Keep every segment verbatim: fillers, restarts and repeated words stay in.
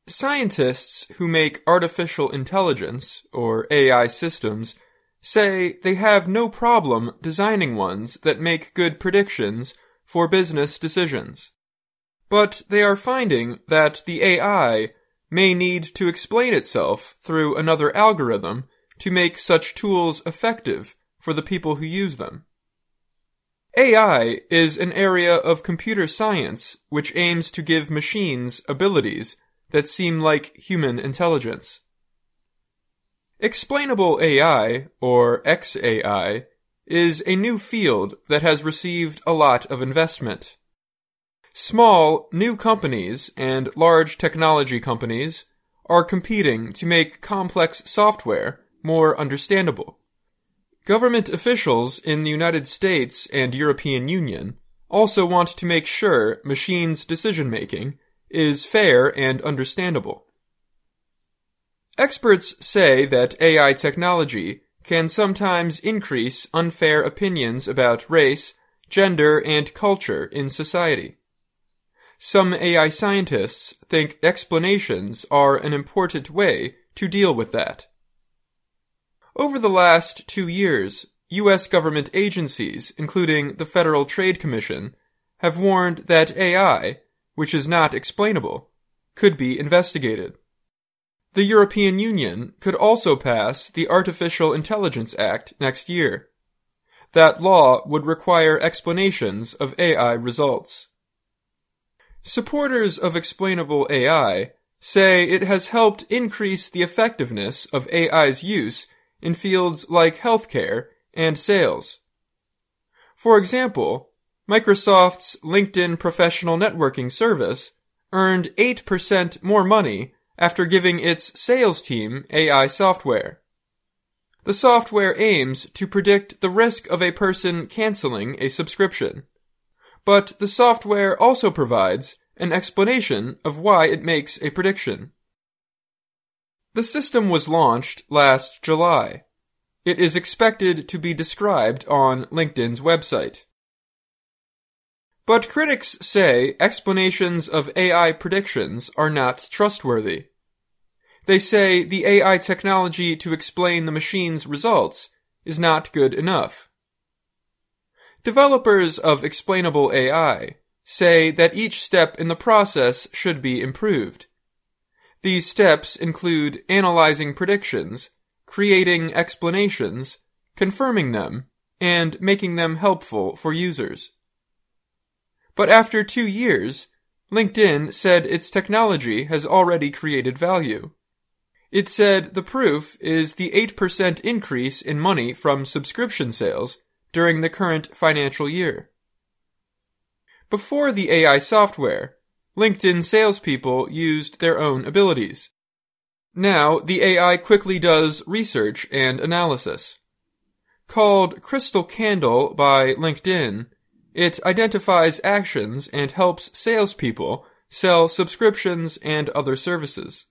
Scientists who make artificial intelligence, or A I systems, say they have no problem designing ones that make good predictions for business decisions. But they are finding that the A I may need to explain itself through another algorithm to make such tools effective for the people who use them. A I is an area of computer science which aims to give machines abilities that seem like human intelligence. Explainable A I, or X A I, is a new field that has received a lot of investment. Small, new companies and large technology companies are competing to make complex software more understandable. Government officials in the United States and European Union also want to make sure machines' decision-making is fair and understandable. Experts say that A I technology can sometimes increase unfair opinions about race, gender, and culture in society. Some A I scientists think explanations are an important way to deal with that. Over the last two years, U S government agencies, including the Federal Trade Commission, have warned that A I, which is not explainable, could be investigated. The European Union could also pass the Artificial Intelligence Act next year. That law would require explanations of A I results. Supporters of explainable A I say it has helped increase the effectiveness of A I's use in fields like healthcare and sales. For example, Microsoft's LinkedIn professional networking service earned eight percent more money after giving its sales team A I software. The software aims to predict the risk of a person canceling a subscription. But the software also provides an explanation of why it makes a prediction. The system was launched last July. It is expected to be described on LinkedIn's website. But critics say explanations of A I predictions are not trustworthy. They say the A I technology to explain the machine's results is not good enough. Developers of explainable A I say that each step in the process should be improved. These steps include analyzing predictions, creating explanations, confirming them, and making them helpful for users. But after two years, LinkedIn said its technology has already created value. It said the proof is the eight percent increase in money from subscription sales during the current financial year. Before the A I software, LinkedIn salespeople used their own abilities. Now, the A I quickly does research and analysis. Called Crystal Candle by LinkedIn, it identifies actions and helps salespeople sell subscriptions and other services.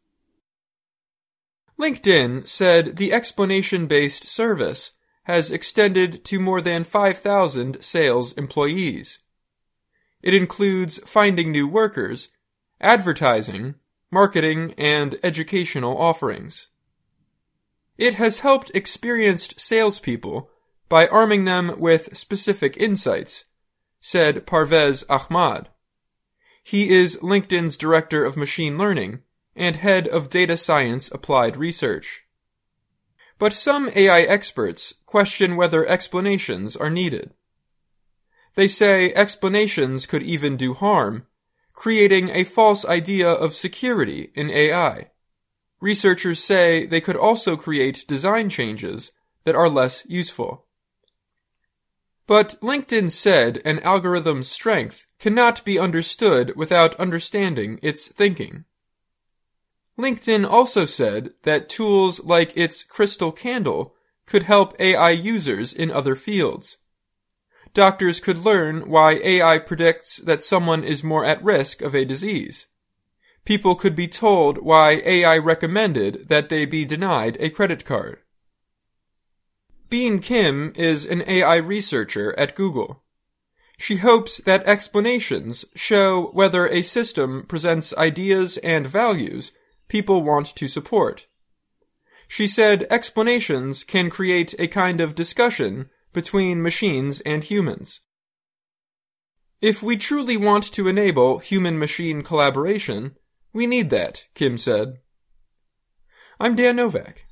LinkedIn said the explanation-based service has extended to more than five thousand sales employees. It includes finding new workers, advertising, marketing, and educational offerings. It has helped experienced salespeople by arming them with specific insights, said Parvez Ahmad. He is LinkedIn's Director of Machine Learning and Head of Data Science Applied Research. But some A I experts question whether explanations are needed. They say explanations could even do harm, creating a false idea of security in A I. Researchers say they could also create design changes that are less useful. But LinkedIn said an algorithm's strength cannot be understood without understanding its thinking. LinkedIn also said that tools like its Crystal Candle could help A I users in other fields. Doctors could learn why A I predicts that someone is more at risk of a disease. People could be told why A I recommended that they be denied a credit card. Bean Kim is an A I researcher at Google. She hopes that explanations show whether a system presents ideas and values people want to support. She said explanations can create a kind of discussion between machines and humans. If we truly want to enable human-machine collaboration, we need that, Kim said. I'm Dan Novak.